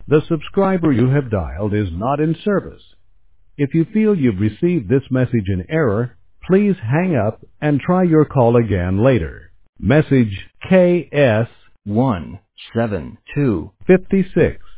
The subscriber you have dialed is not in service. If you feel you've received this message in error, please hang up and try your call again later. Message KS17256